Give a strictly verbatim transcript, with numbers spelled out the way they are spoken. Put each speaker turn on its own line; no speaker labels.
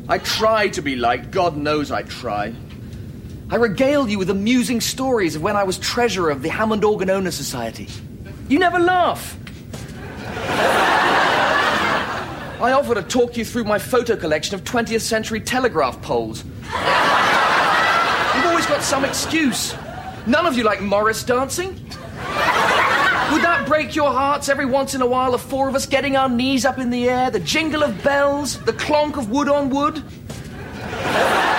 I try to be liked. God knows I try. I regale you with amusing stories of when I was treasurer of the Hammond Organ Owner Society. You never laugh. I offer to talk you through my photo collection of twentieth century telegraph poles. You've always got some excuse. None of you like Morris dancing. Would that break your hearts every once in a while, the four of us getting our knees up in the air, the jingle of bells, the clonk of wood on wood?